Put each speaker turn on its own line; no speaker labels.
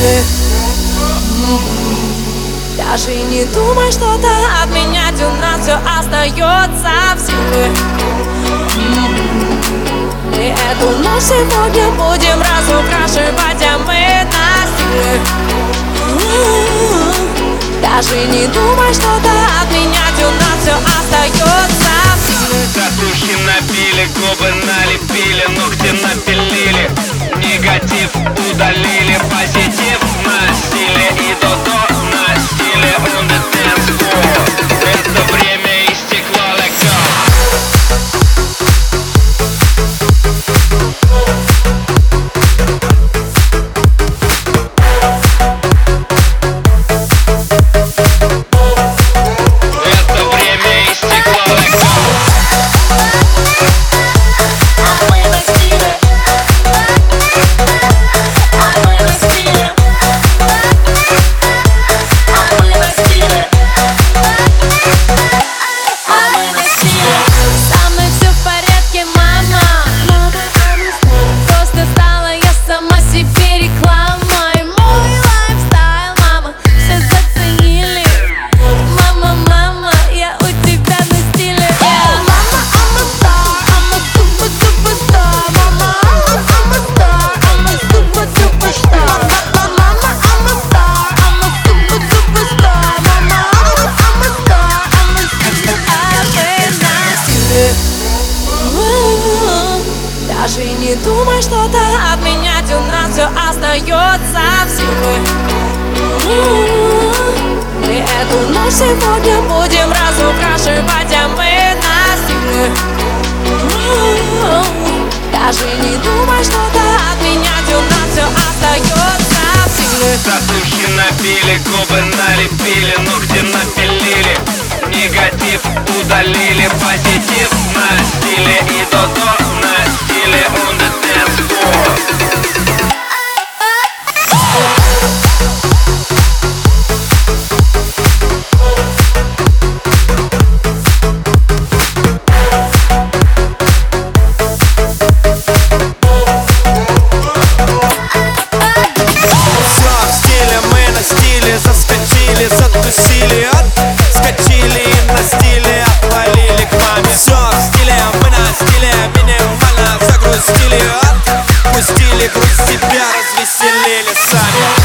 стиле. Даже не думай что-то отменять, у нас все остается в силе. И эту ночь сегодня будем разукрашивать, а мы на стиле. Даже не думай что-то отменять, у нас все остается в силе.
Татухи набили, губы налепили, ногти напилили, негатив удалили, позитив на стиле и до-до на стиле on the dance floor. Это время истекло, let go.
Даже не думай что-то отменять, у нас все остается в силе. И эту ночь сегодня будем разукрашивать, а мы на стиле. Даже не думай что-то отменять, у нас все остается в силе.
Татухи набили, губы налепили, ногти напилили, негатив удалили, позитив на стиле и до-до на стиле on the dance floor.
Заскочили, затусили, отскочили и на стиле отвалили к маме. Все в стиле, мы на стиле, минимально загрузили, отпустили, грусть себя развеселили сами.